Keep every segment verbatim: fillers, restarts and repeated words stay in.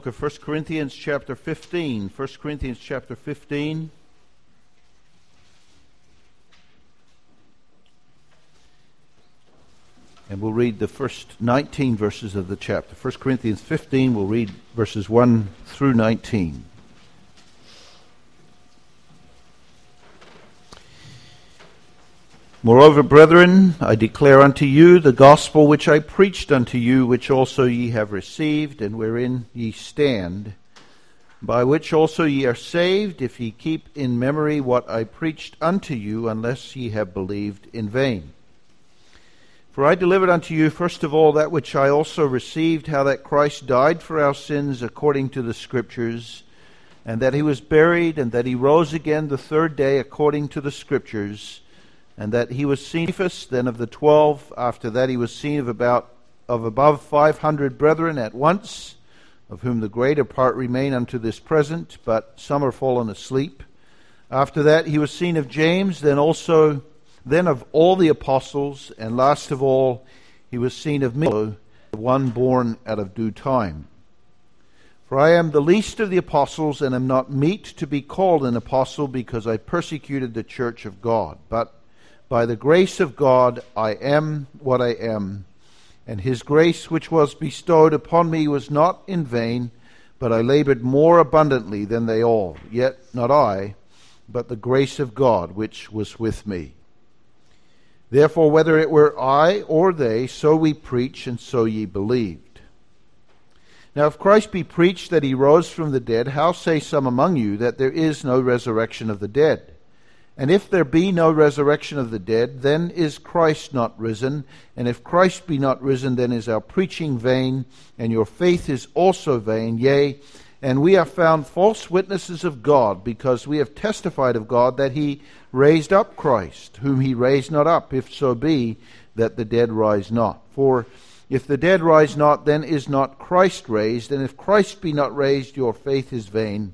Of First Corinthians chapter fifteen. First Corinthians chapter fifteen. And we'll read the first nineteen verses of the chapter. First Corinthians fifteen, we'll read verses one through nineteen. Moreover, brethren, I declare unto you the gospel which I preached unto you, which also ye have received, and wherein ye stand, by which also ye are saved, if ye keep in memory what I preached unto you, unless ye have believed in vain. For I delivered unto you first of all that which I also received, how that Christ died for our sins according to the Scriptures, and that he was buried, and that he rose again the third day according to the Scriptures, and that he was seen of Cephas, then of the twelve. After that he was seen of about of above five hundred brethren at once, of whom the greater part remain unto this present, but some are fallen asleep. After that he was seen of James, then also then of all the apostles, and last of all he was seen of me, the one born out of due time. For I am the least of the apostles, and am not meet to be called an apostle, because I persecuted the church of God. But by the grace of God I am what I am, and his grace which was bestowed upon me was not in vain, but I labored more abundantly than they all. Yet not I, but the grace of God which was with me. Therefore, whether it were I or they, so we preach, and so ye believed. Now if Christ be preached that he rose from the dead, how say some among you that there is no resurrection of the dead? And if there be no resurrection of the dead, then is Christ not risen. And if Christ be not risen, then is our preaching vain, and your faith is also vain. Yea, and we are found false witnesses of God, because we have testified of God that he raised up Christ, whom he raised not up, if so be that the dead rise not. For if the dead rise not, then is not Christ raised. And if Christ be not raised, your faith is vain.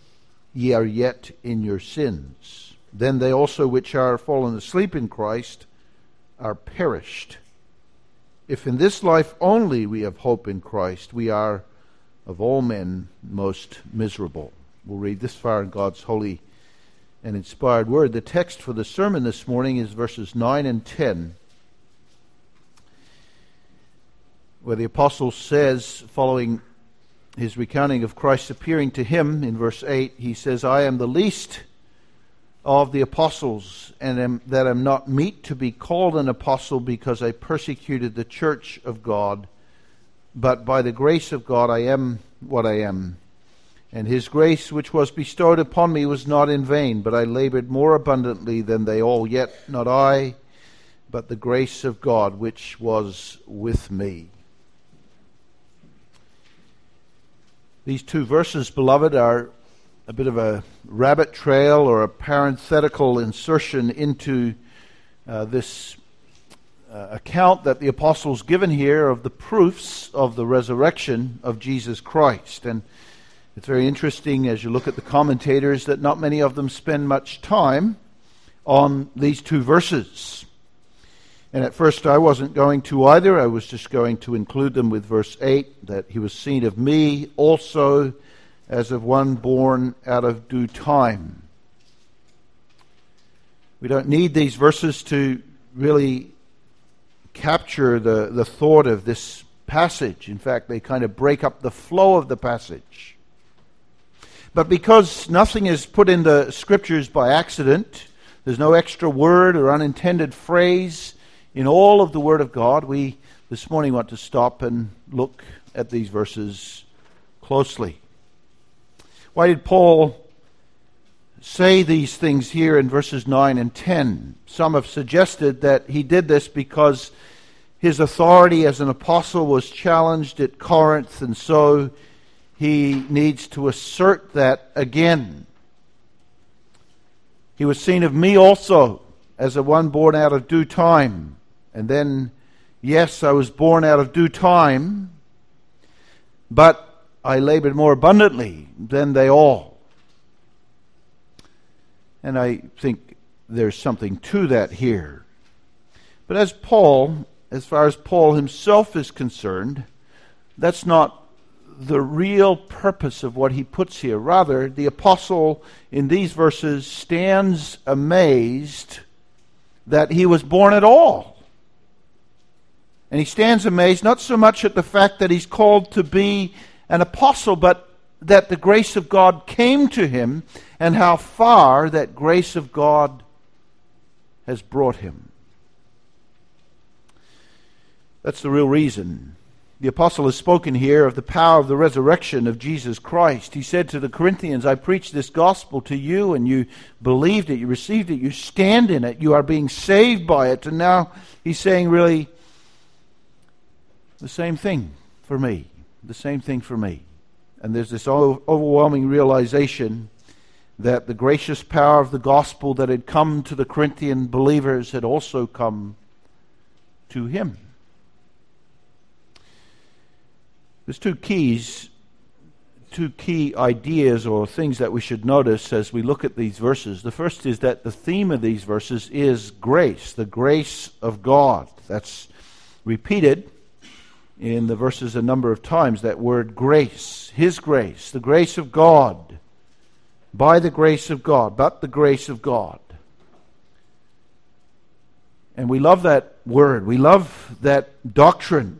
Ye are yet in your sins. Then they also which are fallen asleep in Christ are perished. If in this life only we have hope in Christ, we are of all men most miserable. We'll read this far in God's holy and inspired word. The text for the sermon this morning is verses nine and ten, where the apostle says, following his recounting of Christ appearing to him in verse eight, he says, I am the least of the apostles, and am, that am not meet to be called an apostle, because I persecuted the church of God. But by the grace of God I am what I am. And his grace which was bestowed upon me was not in vain, but I labored more abundantly than they all. Yet not I, but the grace of God which was with me. These two verses, beloved, are a bit of a rabbit trail or a parenthetical insertion into uh, this uh, account that the apostles given here of the proofs of the resurrection of Jesus Christ. And it's very interesting as you look at the commentators that not many of them spend much time on these two verses. And at first I wasn't going to either. I was just going to include them with verse eight, that he was seen of me also as of one born out of due time. We don't need these verses to really capture the, the thought of this passage. In fact, they kind of break up the flow of the passage. But because nothing is put in the Scriptures by accident, there's no extra word or unintended phrase in all of the Word of God, we this morning want to stop and look at these verses closely. Why did Paul say these things here in verses nine and ten? Some have suggested that he did this because his authority as an apostle was challenged at Corinth, and so he needs to assert that again. He was seen of me also as a one born out of due time. And then, yes, I was born out of due time, but I labored more abundantly than they all. And I think there's something to that here. But as Paul, as far as Paul himself is concerned, that's not the real purpose of what he puts here. Rather, the apostle in these verses stands amazed that he was born at all. And he stands amazed not so much at the fact that he's called to be an apostle, but that the grace of God came to him and how far that grace of God has brought him. That's the real reason. The apostle has spoken here of the power of the resurrection of Jesus Christ. He said to the Corinthians, I preached this gospel to you and you believed it, you received it, you stand in it, you are being saved by it. And now he's saying really the same thing for me, the same thing for me. And there's this overwhelming realization that the gracious power of the gospel that had come to the Corinthian believers had also come to him. There's two keys, two key ideas or things that we should notice as we look at these verses. The first is that the theme of these verses is grace, the grace of God. That's repeated in the verses a number of times, that word grace, His grace, the grace of God, by the grace of God, but the grace of God. And we love that word. We love that doctrine.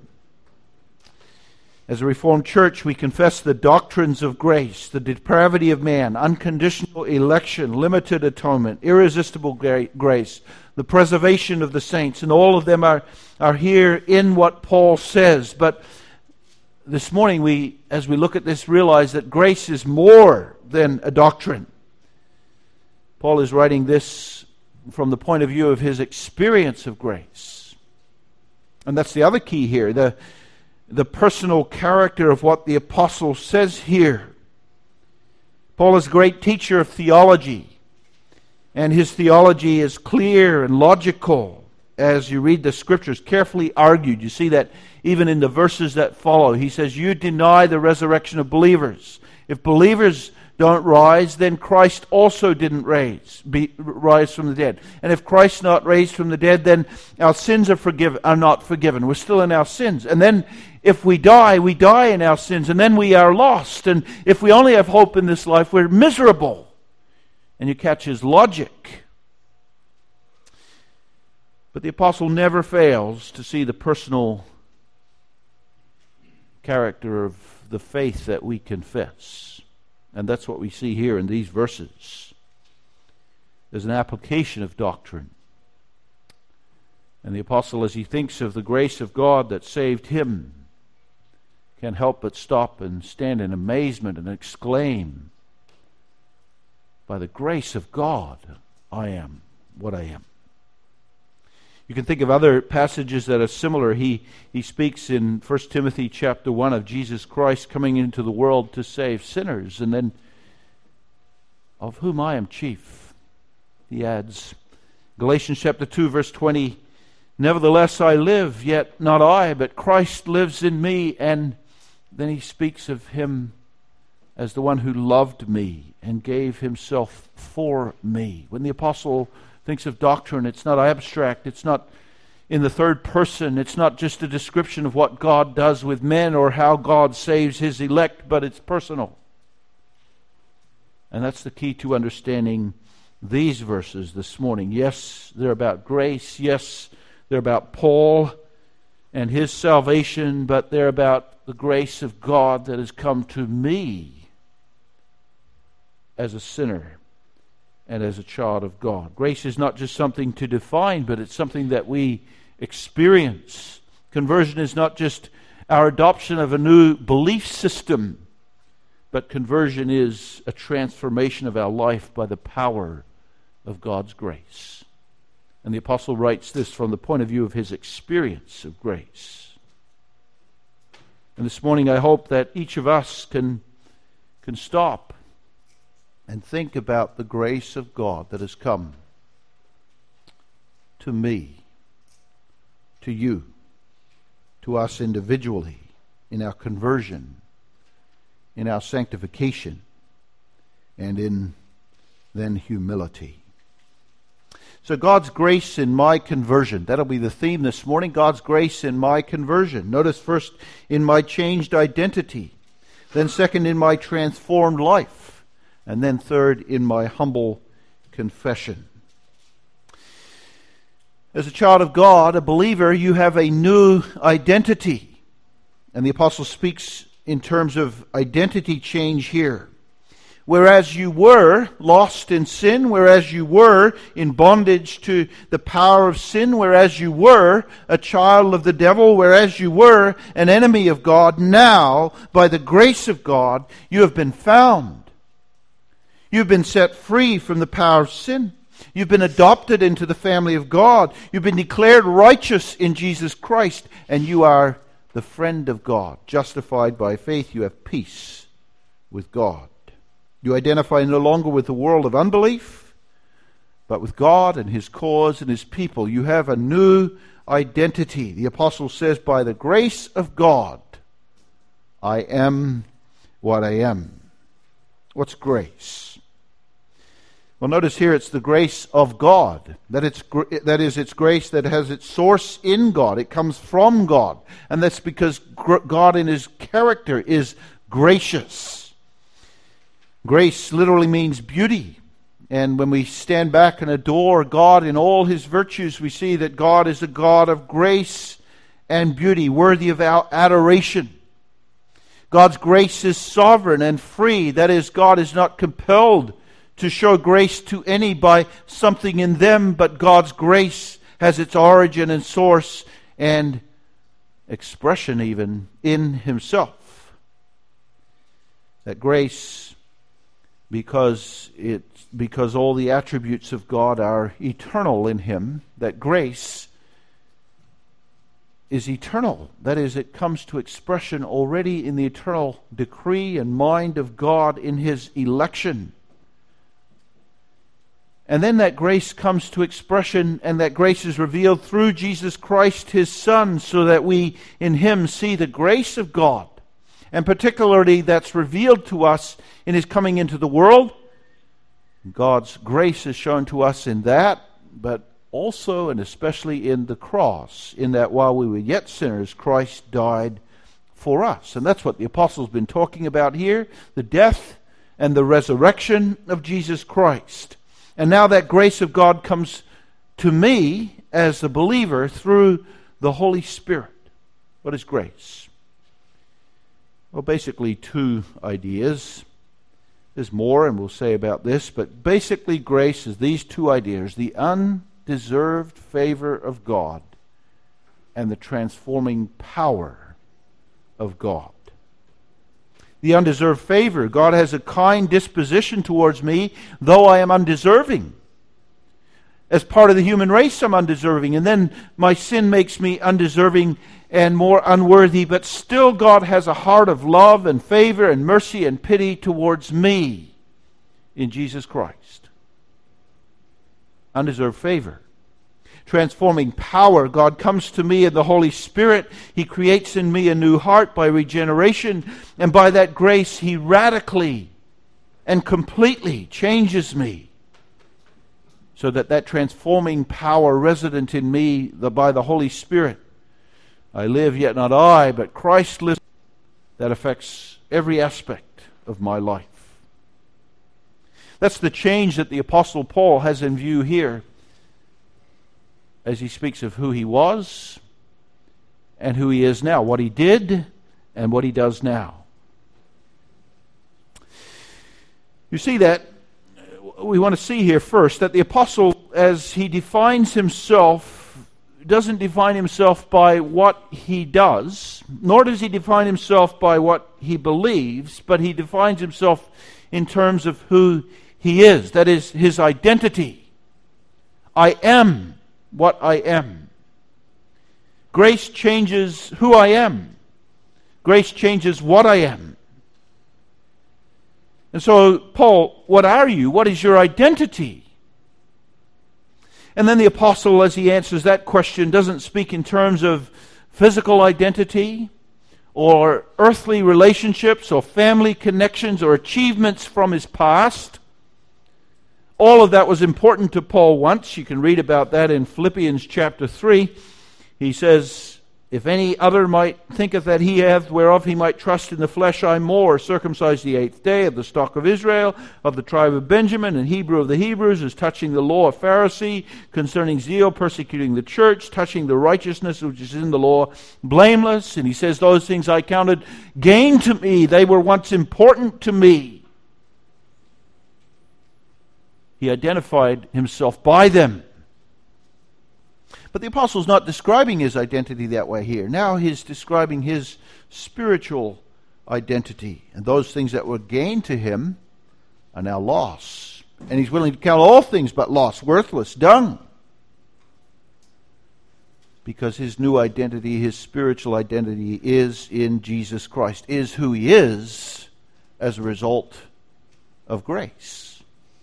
As a Reformed church, we confess the doctrines of grace, the depravity of man, unconditional election, limited atonement, irresistible grace, the preservation of the saints, and all of them are, are here in what Paul says. But this morning, we, as we look at this, realize that grace is more than a doctrine. Paul is writing this from the point of view of his experience of grace. And that's the other key here, the the personal character of what the apostle says here. Paul is a great teacher of theology, and his theology is clear and logical as you read the scriptures, carefully argued. You see that even in the verses that follow. He says, you deny the resurrection of believers. If believers don't rise, then Christ also didn't raise, be, rise from the dead. And if Christ's not raised from the dead, then our sins are forgiven, are not forgiven. We're still in our sins. And then if we die, we die in our sins, and then we are lost. And if we only have hope in this life, we're miserable. And you catch his logic. But the apostle never fails to see the personal character of the faith that we confess. And that's what we see here in these verses. There's an application of doctrine. And the apostle, as he thinks of the grace of God that saved him, can't help but stop and stand in amazement and exclaim, by the grace of God, I am what I am. You can think of other passages that are similar. He, he speaks in First Timothy chapter one of Jesus Christ coming into the world to save sinners. And then, of whom I am chief, he adds. Galatians chapter two verse twenty, nevertheless I live, yet not I, but Christ lives in me. And then he speaks of him as the one who loved me and gave himself for me. When the apostle thinks of doctrine, it's not abstract, it's not in the third person, it's not just a description of what God does with men or how God saves his elect, but it's personal. And that's the key to understanding these verses this morning. Yes, they're about grace. Yes, they're about Paul and his salvation, but they're about the grace of God that has come to me as a sinner and as a child of God. Grace is not just something to define, but it's something that we experience. Conversion is not just our adoption of a new belief system, but conversion is a transformation of our life by the power of God's grace. And the apostle writes this from the point of view of his experience of grace. And this morning I hope that each of us can, can stop and think about the grace of God that has come to me, to you, to us individually, in our conversion, in our sanctification, and in then humility. So God's grace in my conversion. That'll be the theme this morning. God's grace in my conversion. Notice first, in my changed identity. Then second, in my transformed life. And then third, in my humble confession. As a child of God, a believer, you have a new identity. And the apostle speaks in terms of identity change here. Whereas you were lost in sin, whereas you were in bondage to the power of sin, whereas you were a child of the devil, whereas you were an enemy of God, now, by the grace of God, you have been found. You've been set free from the power of sin. You've been adopted into the family of God. You've been declared righteous in Jesus Christ, and you are the friend of God. Justified by faith, you have peace with God. You identify no longer with the world of unbelief, but with God and His cause and His people. You have a new identity. The apostle says, by the grace of God, I am what I am. What's grace? Well, notice here it's the grace of God. That it's that is, it's grace that has its source in God. It comes from God. And that's because God in His character is gracious. Grace literally means beauty. And when we stand back and adore God in all His virtues, we see that God is a God of grace and beauty, worthy of our adoration. God's grace is sovereign and free. That is, God is not compelled to show grace to any by something in them, but God's grace has its origin and source and expression even in Himself. That grace, because it because all the attributes of God are eternal in Him, that grace is eternal. That is, it comes to expression already in the eternal decree and mind of God in His election. And then that grace comes to expression, and that grace is revealed through Jesus Christ, His Son, so that we in Him see the grace of God. And particularly that's revealed to us in His coming into the world. God's grace is shown to us in that, but also and especially in the cross, in that while we were yet sinners, Christ died for us. And that's what the apostle's been talking about here, the death and the resurrection of Jesus Christ. And now that grace of God comes to me as a believer through the Holy Spirit. What is grace? Well, basically two ideas. There's more, and we'll say about this, but basically grace is these two ideas: the undeserved favor of God and the transforming power of God. The undeserved favor. God has a kind disposition towards me, though I am undeserving. As part of the human race, I'm undeserving. And then my sin makes me undeserving and more unworthy. But still God has a heart of love and favor and mercy and pity towards me in Jesus Christ. Undeserved favor. Transforming power. God comes to me in the Holy Spirit. He creates in me a new heart by regeneration. And by that grace, He radically and completely changes me. So that that transforming power resident in me the, by the Holy Spirit, I live, yet not I, but Christ lives. That affects every aspect of my life. That's the change that the Apostle Paul has in view here, as he speaks of who he was and who he is now, what he did and what he does now. You see that, we want to see here first that the apostle, as he defines himself, doesn't define himself by what he does, nor does he define himself by what he believes, but he defines himself in terms of who he is. That is, his identity. I am what I am. Grace changes who I am. Grace changes what I am. And so, Paul, what are you? What is your identity? And then the apostle, as he answers that question, doesn't speak in terms of physical identity or earthly relationships or family connections or achievements from his past. All of that was important to Paul once. You can read about that in Philippians chapter three. He says If any other might thinketh that he hath whereof he might trust in the flesh, I more, circumcised the eighth day, of the stock of Israel, of the tribe of Benjamin, and Hebrew of the Hebrews, as touching the law, a Pharisee, concerning zeal, persecuting the church, touching the righteousness which is in the law, blameless. And he says, those things I counted gain to me. They were once important to me. He identified himself by them. But the apostle's not describing his identity that way here. Now he's describing his spiritual identity. And those things that were gained to him are now loss. And he's willing to count all things but loss, worthless, dung. Because his new identity, his spiritual identity, is in Jesus Christ, is who he is as a result of grace.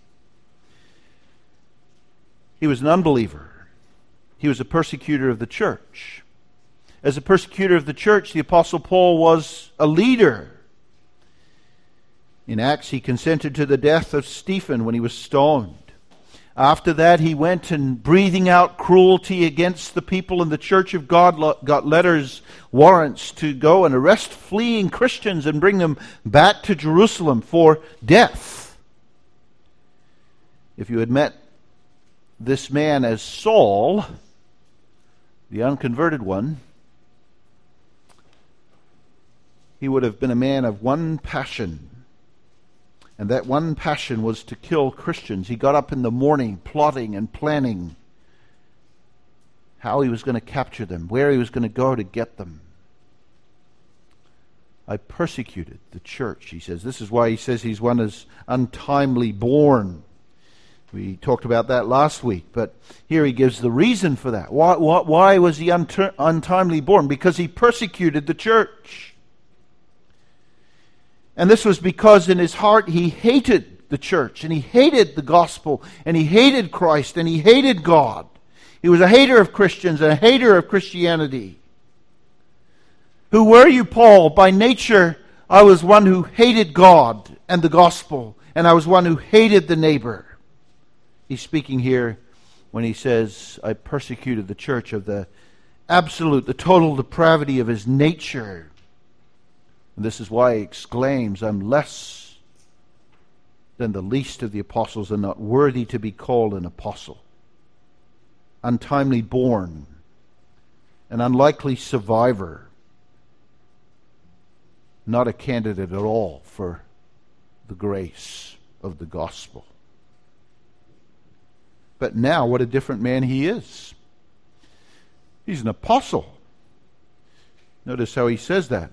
He was an unbeliever. He was a persecutor of the church. As a persecutor of the church, the Apostle Paul was a leader. In Acts, he consented to the death of Stephen when he was stoned. After that, he went and breathing out cruelty against the people in the church of God, got letters, warrants to go and arrest fleeing Christians and bring them back to Jerusalem for death. If you had met this man as Saul, the unconverted one, he would have been a man of one passion. And that one passion was to kill Christians. He got up in the morning plotting and planning how he was going to capture them, where he was going to go to get them. I persecuted the church, he says. This is why he says he's one as untimely born. We talked about that last week, but here he gives the reason for that. Why, why, why was he unter- untimely born? Because he persecuted the church. And this was because in his heart he hated the church, and he hated the gospel, and he hated Christ, and he hated God. He was a hater of Christians and a hater of Christianity. Who were you, Paul? By nature, I was one who hated God and the gospel, and I was one who hated the neighbor. He's speaking here when he says, I persecuted the church, of the absolute, the total depravity of his nature. And this is why he exclaims, I'm less than the least of the apostles and not worthy to be called an apostle. Untimely born, an unlikely survivor, not a candidate at all for the grace of the gospel. But now, what a different man he is. He's an apostle. Notice how he says that.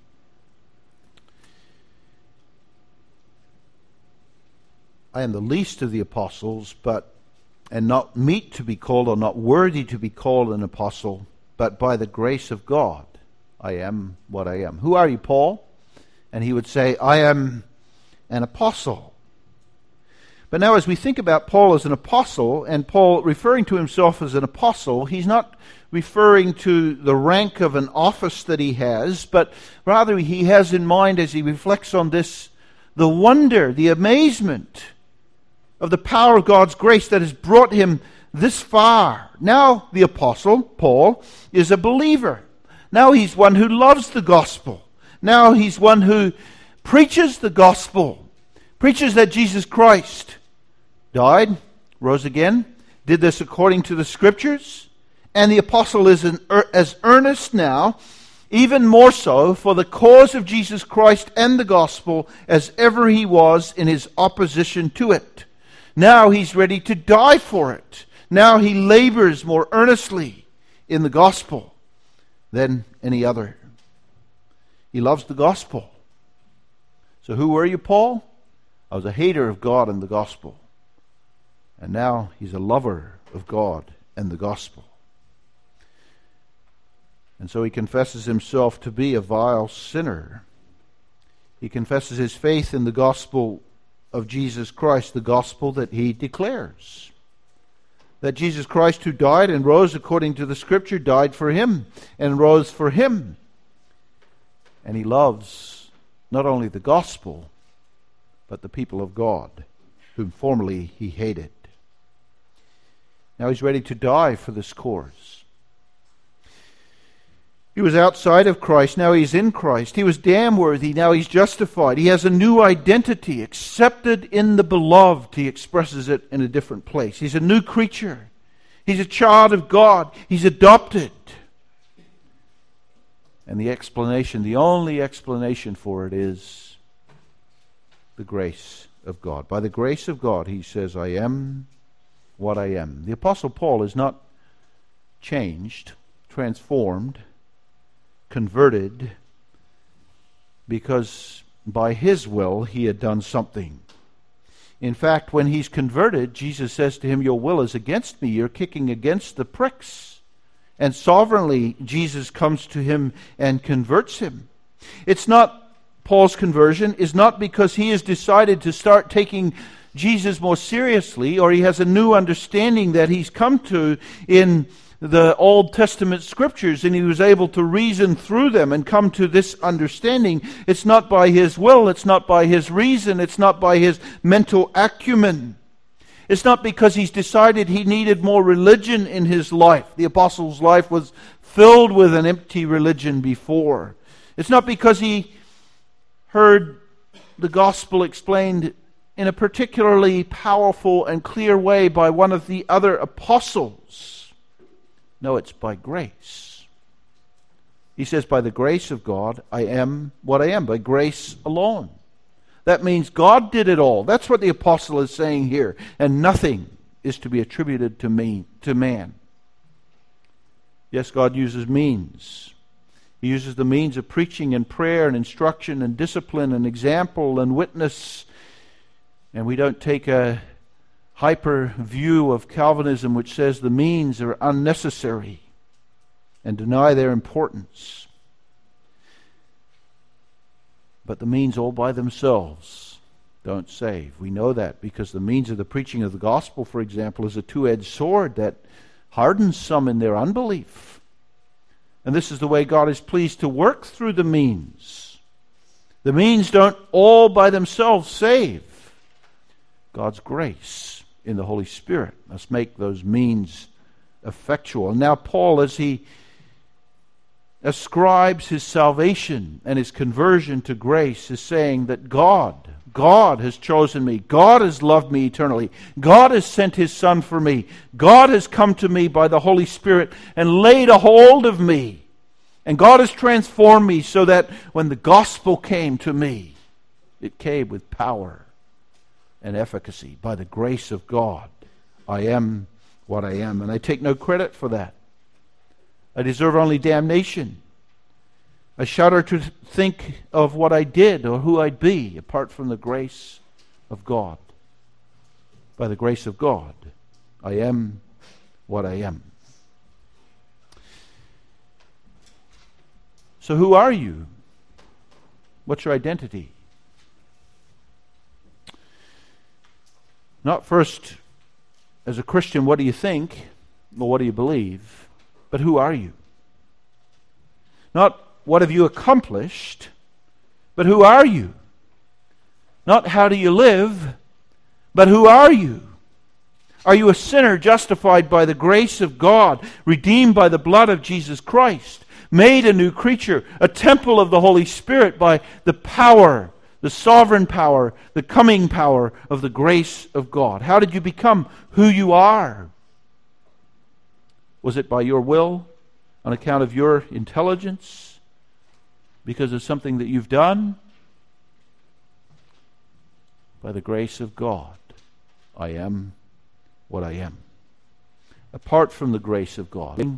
I am the least of the apostles, but and not meet to be called, or not worthy to be called an apostle, but by the grace of God, I am what I am. Who are you, Paul? And he would say, I am an apostle. But now as we think about Paul as an apostle, and Paul referring to himself as an apostle, he's not referring to the rank of an office that he has, but rather he has in mind, as he reflects on this, the wonder, the amazement of the power of God's grace that has brought him this far. Now the apostle, Paul, is a believer. Now he's one who loves the gospel. Now he's one who preaches the gospel, preaches that Jesus Christ died, rose again, did this according to the Scriptures, and the apostle is an, as earnest now, even more so, for the cause of Jesus Christ and the gospel as ever he was in his opposition to it. Now he's ready to die for it. Now he labors more earnestly in the gospel than any other. He loves the gospel. So who were you, Paul? I was a hater of God and the gospel. And now he's a lover of God and the gospel. And so he confesses himself to be a vile sinner. He confesses his faith in the gospel of Jesus Christ, the gospel that he declares. That Jesus Christ, who died and rose according to the Scripture, died for him and rose for him. And he loves not only the gospel, but the people of God, whom formerly he hated. Now he's ready to die for this cause. He was outside of Christ, now he's in Christ. He was damn worthy, now he's justified. He has a new identity, accepted in the beloved. He expresses it in a different place. He's a new creature. He's a child of God. He's adopted. And the explanation, the only explanation for it is the grace of God. By the grace of God, he says, I am what I am. The Apostle Paul is not changed, transformed, converted, because by his will he had done something. In fact, when he's converted, Jesus says to him, your will is against me. You're kicking against the pricks. And sovereignly, Jesus comes to him and converts him. It's not, Paul's conversion is not because he has decided to start taking Jesus more seriously, or he has a new understanding that he's come to in the Old Testament scriptures, and he was able to reason through them and come to this understanding. It's not by his will, it's not by his reason, it's not by his mental acumen. It's not because he's decided he needed more religion in his life. The apostle's life was filled with an empty religion before. It's not because he heard the gospel explained in a particularly powerful and clear way by one of the other apostles. No, it's by grace. He says, by the grace of God, I am what I am, by grace alone. That means God did it all. That's what the apostle is saying here. And nothing is to be attributed to me, to man. Yes, God uses means. He uses the means of preaching and prayer and instruction and discipline and example and witness. And we don't take a hyper view of Calvinism which says the means are unnecessary and deny their importance. But the means all by themselves don't save. We know that because the means of the preaching of the gospel, for example, is a two-edged sword that hardens some in their unbelief. And this is the way God is pleased to work through the means. The means don't all by themselves save. God's grace in the Holy Spirit must make those means effectual. And now Paul, as he ascribes his salvation and his conversion to grace, is saying that God, God has chosen me. God has loved me eternally. God has sent his Son for me. God has come to me by the Holy Spirit and laid a hold of me. And God has transformed me so that when the gospel came to me, it came with power and efficacy. By the grace of God, I am what I am. And I take no credit for that. I deserve only damnation. I shudder to think of what I did or who I'd be apart from the grace of God. By the grace of God, I am what I am. So who are you? What's your identity? Not first, as a Christian, what do you think or what do you believe? But who are you? Not what have you accomplished, but who are you? Not how do you live, but who are you? Are you a sinner justified by the grace of God, redeemed by the blood of Jesus Christ, made a new creature, a temple of the Holy Spirit by the power, the sovereign power, the coming power of the grace of God? How did you become who you are? Was it by your will, on account of your intelligence, because of something that you've done? By the grace of God, I am what I am. Apart from the grace of God,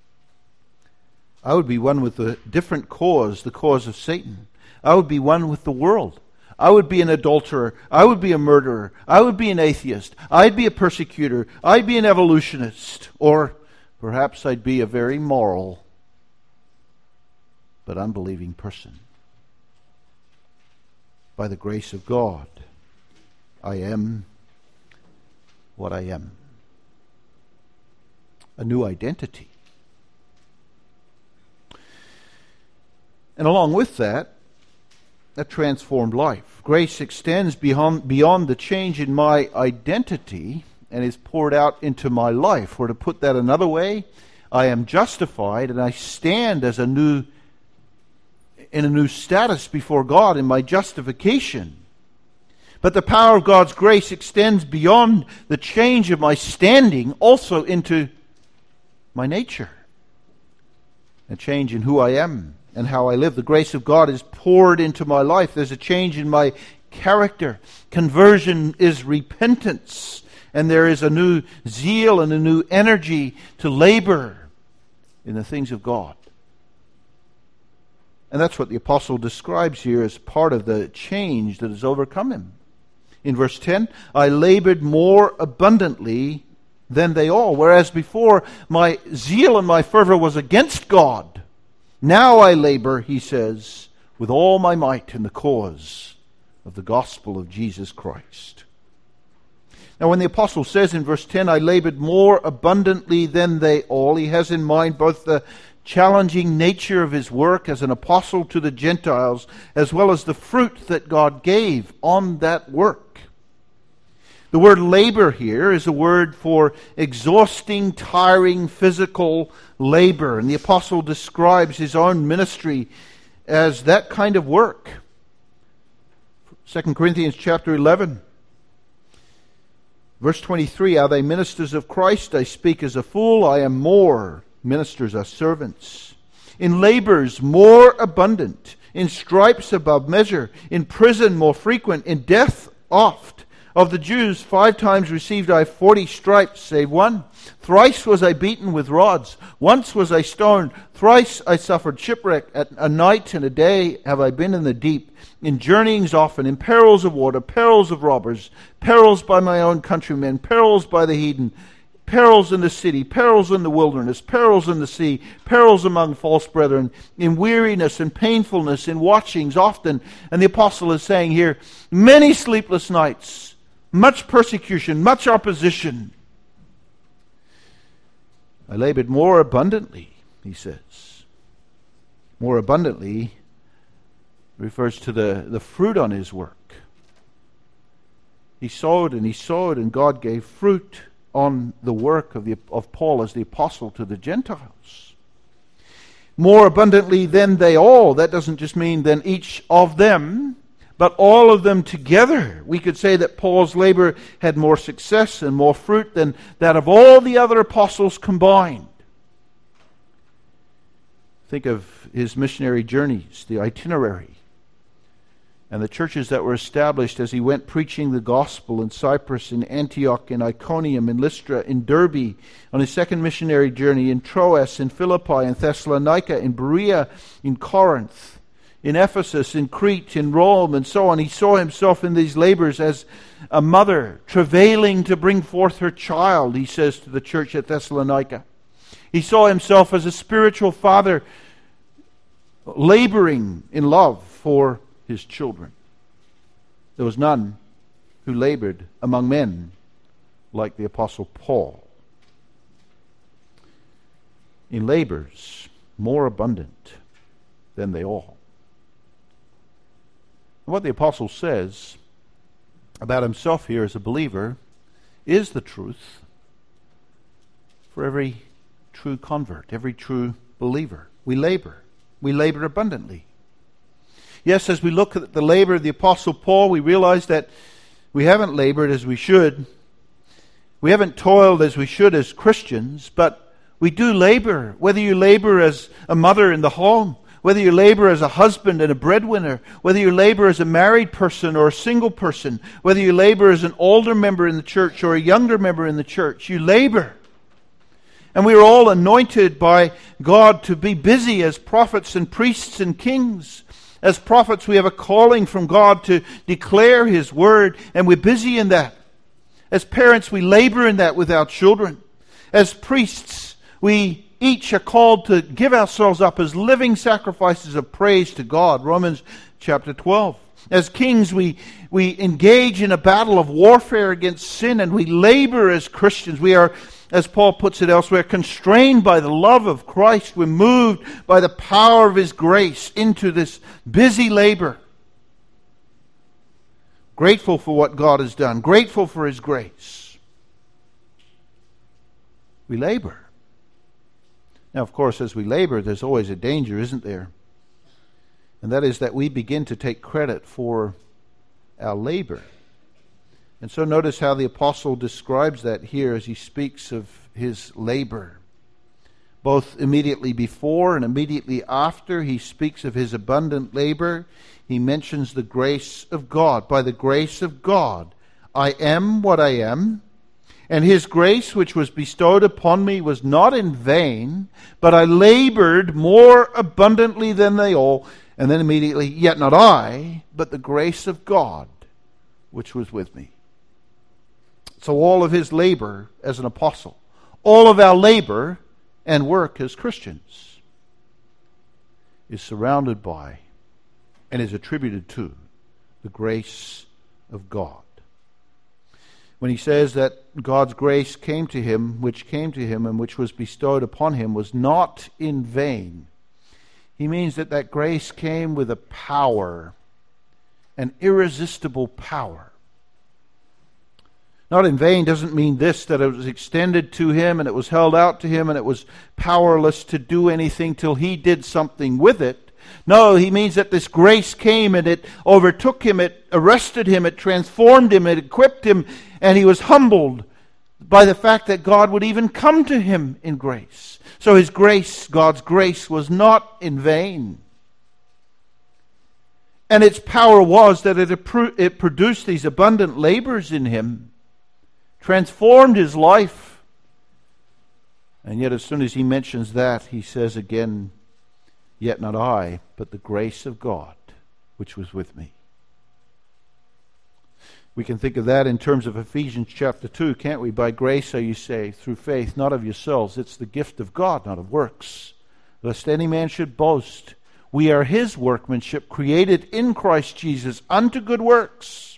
I would be one with a different cause, the cause of Satan. I would be one with the world. I would be an adulterer. I would be a murderer. I would be an atheist. I'd be a persecutor. I'd be an evolutionist. Or perhaps I'd be a very moral but unbelieving person. By the grace of God, I am what I am. A new identity. And along with that, a transformed life. Grace extends beyond, beyond the change in my identity and is poured out into my life. Or to put that another way, I am justified and I stand as a new, in a new status before God in my justification. But the power of God's grace extends beyond the change of my standing also into my nature. A change in who I am and how I live. The grace of God is poured into my life. There's a change in my character. Conversion is repentance. And there is a new zeal and a new energy to labor in the things of God. And that's what the apostle describes here as part of the change that has overcome him. In verse ten, I labored more abundantly than they all. Whereas before, my zeal and my fervor was against God. Now I labor, he says, with all my might in the cause of the gospel of Jesus Christ. Now when the apostle says in verse ten, I labored more abundantly than they all, he has in mind both the challenging nature of his work as an apostle to the Gentiles, as well as the fruit that God gave on that work. The word labor here is a word for exhausting, tiring, physical labor. And the apostle describes his own ministry as that kind of work. Second Corinthians chapter eleven. Verse twenty-three, are they ministers of Christ? I speak as a fool. I am more. Ministers are servants. In labors more abundant. In stripes above measure. In prison more frequent. In death oft. Of the Jews, five times received I forty stripes, save one. Thrice was I beaten with rods. Once was I stoned. Thrice I suffered shipwreck. At a night and a day have I been in the deep. In journeyings often, in perils of water, perils of robbers, perils by my own countrymen, perils by the heathen, perils in the city, perils in the wilderness, perils in the sea, perils among false brethren, in weariness and painfulness, in watchings often. And the apostle is saying here, many sleepless nights, much persecution, much opposition. I labored more abundantly, he says. More abundantly refers to the, the fruit on his work. He sowed and he sowed, and God gave fruit on the work of, the, of Paul as the apostle to the Gentiles. More abundantly than they all. That doesn't just mean than each of them, but all of them together. We could say that Paul's labor had more success and more fruit than that of all the other apostles combined. Think of his missionary journeys, the itinerary, and the churches that were established as he went preaching the gospel in Cyprus, in Antioch, in Iconium, in Lystra, in Derbe, on his second missionary journey, in Troas, in Philippi, in Thessalonica, in Berea, in Corinth, in Ephesus, in Crete, in Rome, and so on. He saw himself in these labors as a mother travailing to bring forth her child, he says to the church at Thessalonica. He saw himself as a spiritual father laboring in love for his children. There was none who labored among men like the Apostle Paul. In labors more abundant than they all. And what the apostle says about himself here as a believer is the truth for every true convert, every true believer. We labor. We labor abundantly. Yes, as we look at the labor of the Apostle Paul, we realize that we haven't labored as we should. We haven't toiled as we should as Christians, but we do labor. Whether you labor as a mother in the home, whether you labor as a husband and a breadwinner, whether you labor as a married person or a single person, whether you labor as an older member in the church or a younger member in the church, you labor. And we are all anointed by God to be busy as prophets and priests and kings. As prophets, we have a calling from God to declare His word, and we're busy in that. As parents, we labor in that with our children. As priests, we each are called to give ourselves up as living sacrifices of praise to God. Romans chapter twelve. As kings, we, we engage in a battle of warfare against sin, and we labor as Christians. We are, as Paul puts it elsewhere, constrained by the love of Christ. We're moved by the power of His grace into this busy labor. Grateful for what God has done. Grateful for His grace. We labor. Now, of course, as we labor, there's always a danger, isn't there? And that is that we begin to take credit for our labor. And so notice how the apostle describes that here as he speaks of his labor. Both immediately before and immediately after he speaks of his abundant labor, he mentions the grace of God. By the grace of God, I am what I am, and his grace which was bestowed upon me was not in vain, but I labored more abundantly than they all. And then immediately, yet not I, but the grace of God which was with me. So all of his labor as an apostle, all of our labor and work as Christians is surrounded by and is attributed to the grace of God. When he says that God's grace came to him, which came to him and which was bestowed upon him was not in vain, he means that that grace came with a power, an irresistible power. Not in vain doesn't mean this, that it was extended to him and it was held out to him and it was powerless to do anything till he did something with it. No, he means that this grace came and it overtook him, it arrested him, it transformed him, it equipped him, and he was humbled by the fact that God would even come to him in grace. So his grace, God's grace, was not in vain. And its power was that it, it produced these abundant labors in him, transformed his life. And yet as soon as he mentions that, he says again, yet not I, but the grace of God, which was with me. We can think of that in terms of Ephesians chapter two, can't we? By grace are you saved, through faith, not of yourselves. It's the gift of God, not of works, lest any man should boast. We are his workmanship, created in Christ Jesus unto good works.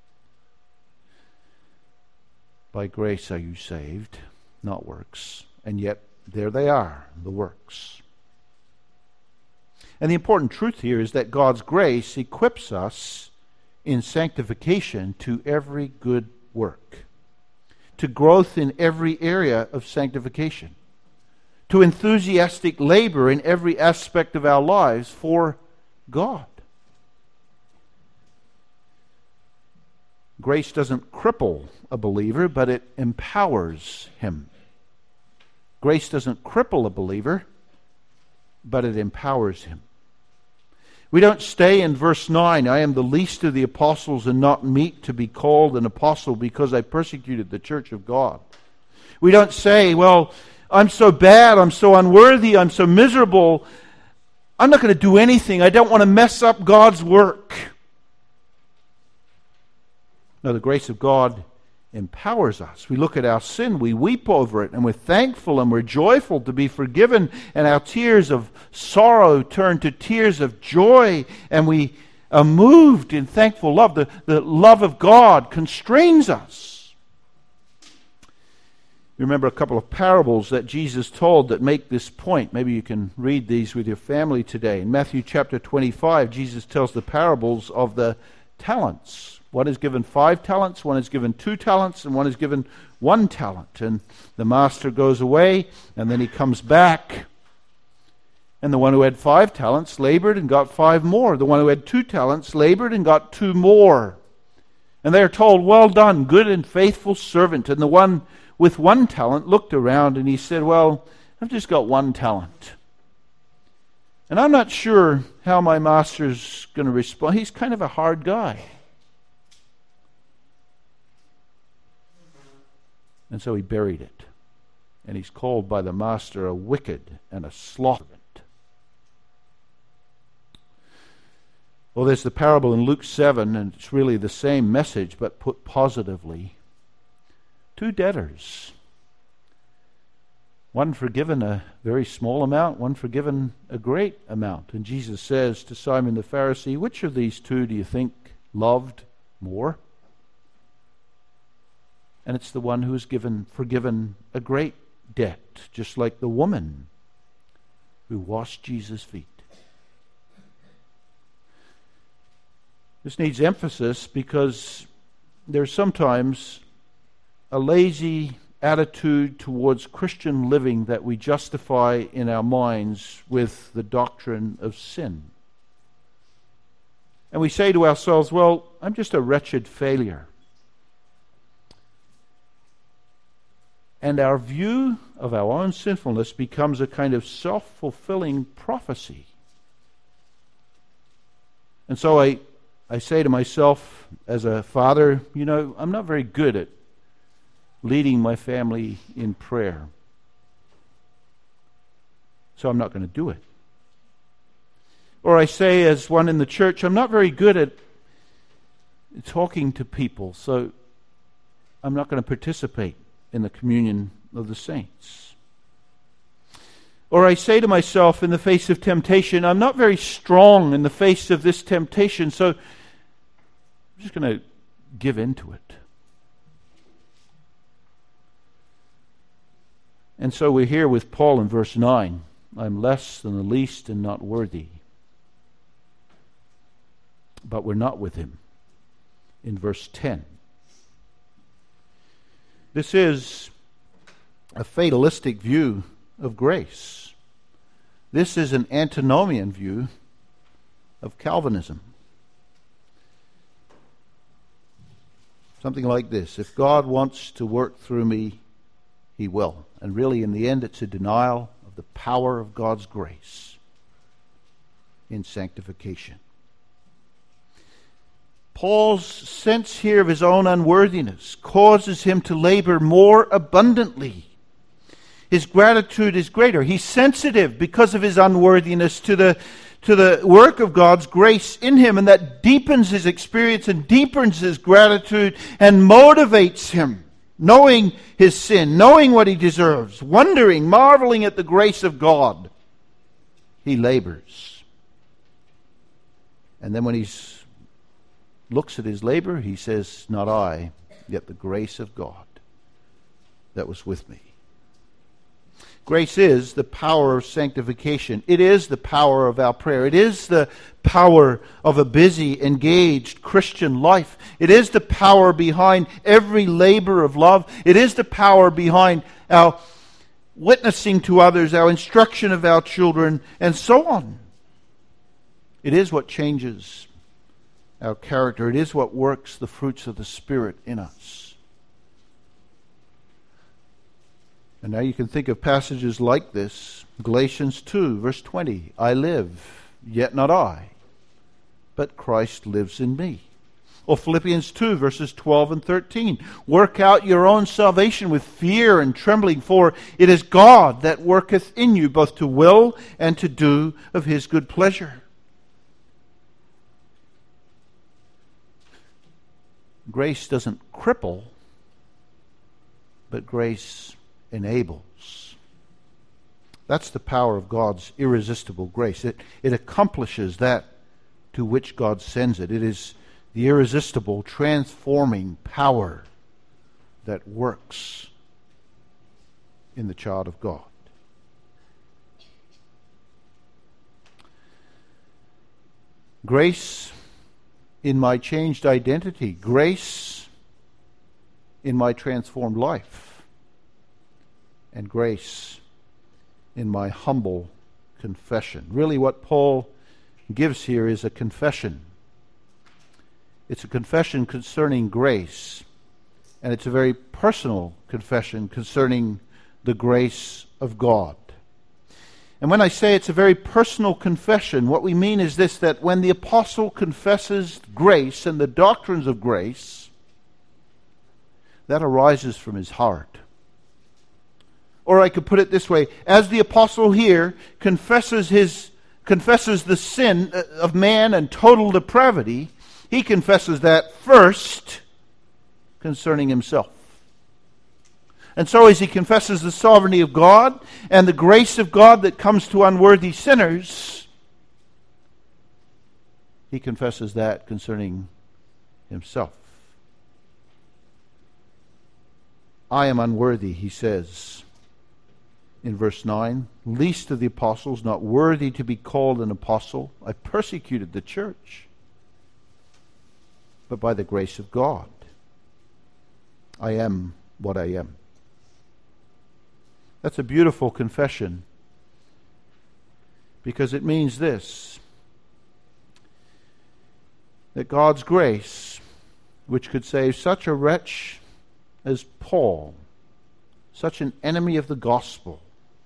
By grace are you saved, not works. And yet there they are, the works. And the important truth here is that God's grace equips us in sanctification to every good work, to growth in every area of sanctification, to enthusiastic labor in every aspect of our lives for God. Grace doesn't cripple a believer, but it empowers him. Grace doesn't cripple a believer, but it empowers him. We don't stay in verse nine, I am the least of the apostles and not meet to be called an apostle because I persecuted the church of God. We don't say, well, I'm so bad, I'm so unworthy, I'm so miserable, I'm not going to do anything. I don't want to mess up God's work. No, the grace of God empowers us. We look at our sin, we weep over it, and we're thankful and we're joyful to be forgiven, and our tears of sorrow turn to tears of joy, and we are moved in thankful love. The, the love of God constrains us. You remember a couple of parables that Jesus told that make this point. Maybe you can read these with your family today. In Matthew chapter twenty-five, Jesus tells the parables of the talents. One is given five talents, one is given two talents, and one is given one talent. And the master goes away, and then he comes back. And the one who had five talents labored and got five more. The one who had two talents labored and got two more. And they are told, well done, good and faithful servant. And the one with one talent looked around and he said, well, I've just got one talent. And I'm not sure how my master's going to respond. He's kind of a hard guy. And so he buried it. And he's called by the master a wicked and a slothful. Well, there's the parable in Luke seven, and it's really the same message, but put positively. Two debtors. One forgiven a very small amount, one forgiven a great amount. And Jesus says to Simon the Pharisee, which of these two do you think loved more? And it's the one who is given, forgiven a great debt, just like the woman who washed Jesus' feet. This needs emphasis because there's sometimes a lazy attitude towards Christian living that we justify in our minds with the doctrine of sin. And we say to ourselves, well, I'm just a wretched failure. And our view of our own sinfulness becomes a kind of self-fulfilling prophecy. And so I, I say to myself as a father, you know, I'm not very good at leading my family in prayer. So I'm not going to do it. Or I say as one in the church, I'm not very good at talking to people, so I'm not going to participate in the communion of the saints. Or I say to myself in the face of temptation, I'm not very strong in the face of this temptation, so I'm just going to give in to it. And so we're here with Paul in verse nine. I'm less than the least and not worthy. But we're not with him in verse ten. This is a fatalistic view of grace. This is an antinomian view of Calvinism. Something like this: if God wants to work through me, he will. And really, in the end, it's a denial of the power of God's grace in sanctification. Paul's sense here of his own unworthiness causes him to labor more abundantly. His gratitude is greater. He's sensitive because of his unworthiness to the, to the work of God's grace in him, and that deepens his experience and deepens his gratitude and motivates him, knowing his sin, knowing what he deserves, wondering, marveling at the grace of God. He labors. And then when he's looks at his labor, he says, not I, yet the grace of God that was with me. Grace is the power of sanctification. It is the power of our prayer. It is the power of a busy, engaged Christian life. It is the power behind every labor of love. It is the power behind our witnessing to others, our instruction of our children, and so on. It is what changes our character. It is what works the fruits of the Spirit in us. And now you can think of passages like this. Galatians two, verse twenty. I live, yet not I, but Christ lives in me. Or Philippians two, verses twelve and thirteen. Work out your own salvation with fear and trembling, for it is God that worketh in you both to will and to do of his good pleasure. Grace doesn't cripple, but grace enables. That's the power of God's irresistible grace. It, it accomplishes that to which God sends it. It is the irresistible, transforming power that works in the child of God. Grace in my changed identity, grace in my transformed life, and grace in my humble confession. Really, what Paul gives here is a confession. It's a confession concerning grace, and it's a very personal confession concerning the grace of God. And when I say it's a very personal confession, what we mean is this, that when the apostle confesses grace and the doctrines of grace, that arises from his heart. Or I could put it this way, as the apostle here confesses his confesses the sin of man and total depravity, he confesses that first concerning himself. And so as he confesses the sovereignty of God and the grace of God that comes to unworthy sinners, he confesses that concerning himself. I am unworthy, he says in verse nine, least of the apostles, not worthy to be called an apostle. I persecuted the church, but by the grace of God, I am what I am. That's a beautiful confession, because it means this, that God's grace, which could save such a wretch as Paul, such an enemy of the gospel,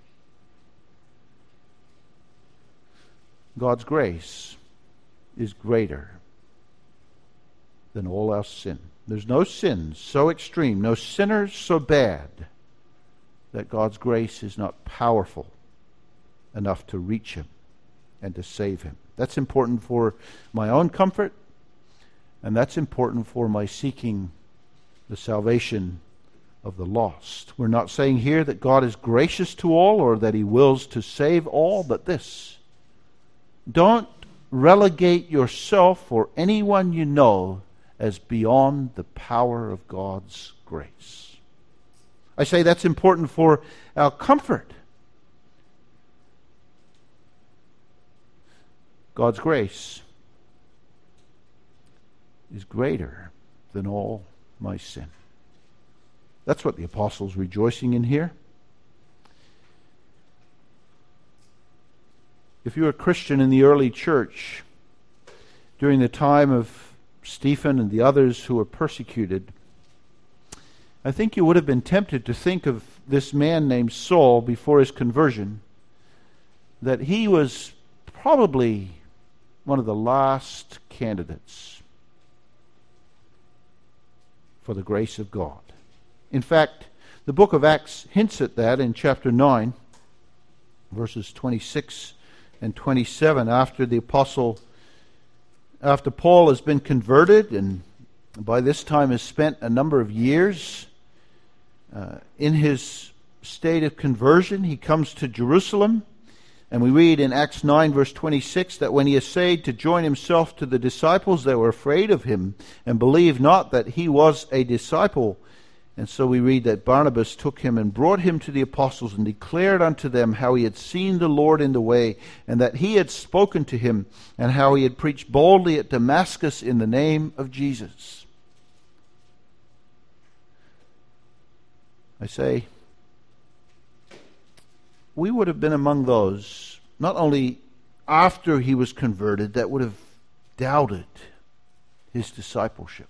God's grace is greater than all our sin. There's no sin so extreme, no sinner so bad, that God's grace is not powerful enough to reach him and to save him. That's important for my own comfort, and that's important for my seeking the salvation of the lost. We're not saying here that God is gracious to all or that he wills to save all, but this: don't relegate yourself or anyone you know as beyond the power of God's grace. I say that's important for our comfort. God's grace is greater than all my sin. That's what the apostle's rejoicing in here. If you're a Christian in the early church, during the time of Stephen and the others who were persecuted, I think you would have been tempted to think of this man named Saul before his conversion, that he was probably one of the last candidates for the grace of God. In fact, the book of Acts hints at that in chapter nine, verses twenty-six and twenty-seven, after the apostle, after Paul has been converted and by this time has spent a number of years uh, in his state of conversion, he comes to Jerusalem. And we read in Acts nine, verse twenty-six, that when he essayed to join himself to the disciples, they were afraid of him and believed not that he was a disciple. And so we read that Barnabas took him and brought him to the apostles and declared unto them how he had seen the Lord in the way, and that he had spoken to him, and how he had preached boldly at Damascus in the name of Jesus. I say, we would have been among those, not only after he was converted, that would have doubted his discipleship,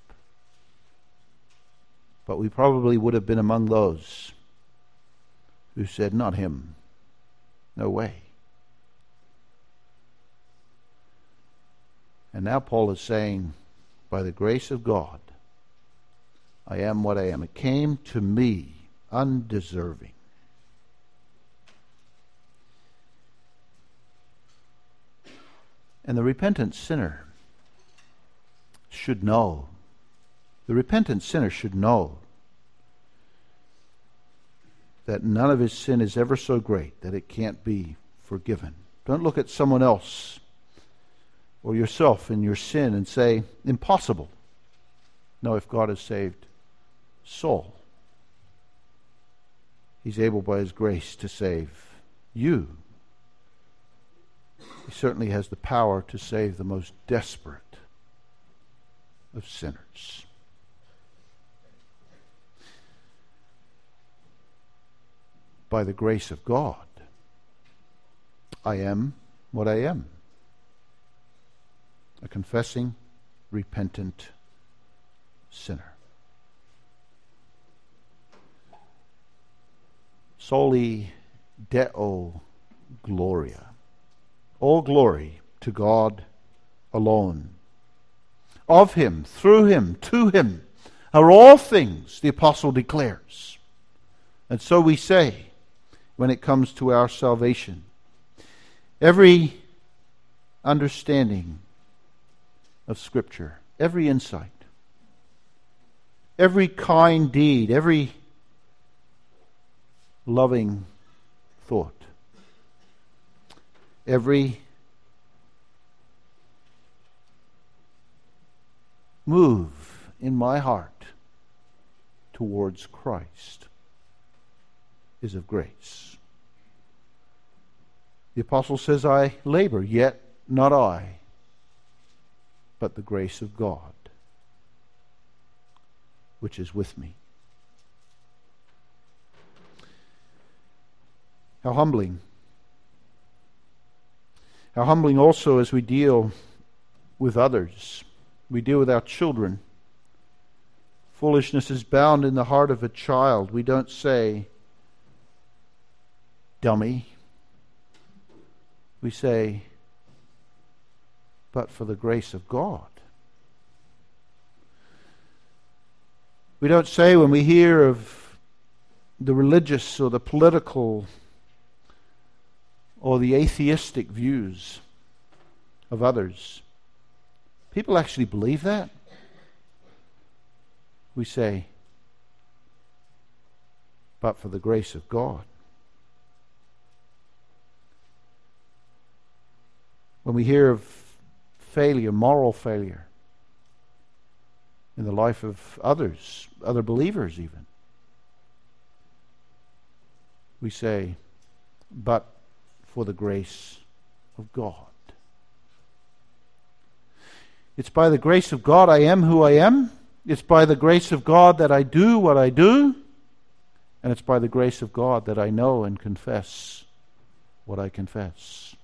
but we probably would have been among those who said, not him, no way. And now Paul is saying, by the grace of God, I am what I am. It came to me undeserving. And the repentant sinner should know, the repentant sinner should know that none of his sin is ever so great that it can't be forgiven. Don't look at someone else or yourself in your sin and say, impossible. No, if God has saved Saul, he's able by his grace to save you. He certainly has the power to save the most desperate of sinners. By the grace of God, I am what I am. A confessing, repentant sinner. Soli Deo Gloria. All glory to God alone. Of him, through him, to him are all things, the apostle declares. And so we say, when it comes to our salvation, every understanding of Scripture, every insight, every kind deed, every loving thought, every move in my heart towards Christ is of grace. The apostle says, I labor, yet not I, but the grace of God, which is with me. How humbling. How humbling also as we deal with others. We deal with our children. Foolishness is bound in the heart of a child. We don't say, dummy. We say, but for the grace of God. We don't say when we hear of the religious or the political or the atheistic views of others, people actually believe that. We say, but for the grace of God. When we hear of failure, moral failure, in the life of others, other believers even, we say, but for the grace of God. It's by the grace of God I am who I am. It's by the grace of God that I do what I do. And it's by the grace of God that I know and confess what I confess.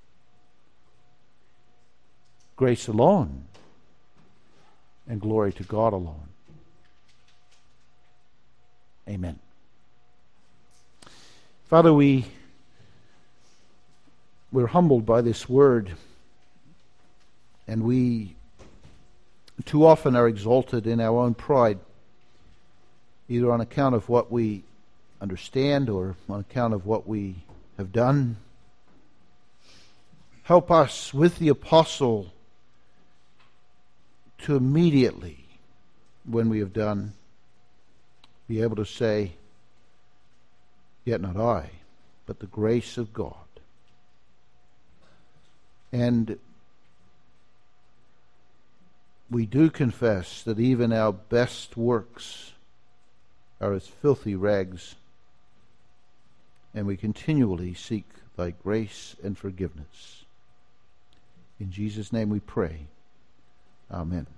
Grace alone, and glory to God alone. Amen. Father, we, we're humbled by this word, and we too often are exalted in our own pride, either on account of what we understand or on account of what we have done. Help us with the apostle to immediately, when we have done, be able to say, yet not I, but the grace of God. And we do confess that even our best works are as filthy rags, and we continually seek thy grace and forgiveness. In Jesus' name we pray. Amen.